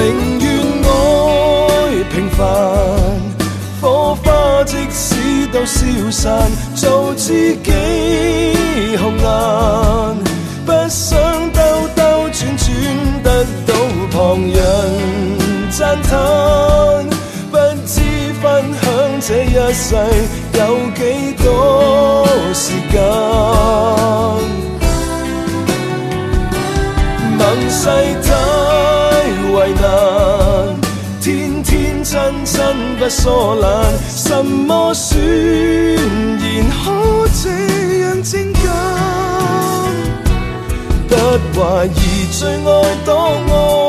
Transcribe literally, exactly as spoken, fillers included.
宁願愛平凡，火花即使都消散，做自己紅顏，不想兜兜轉轉得到旁人讚嘆，不知分享這一世有幾多時間，盟誓太為難，天天真真不疏懶，什麼宣言可這樣精簡？不懷疑最愛多愛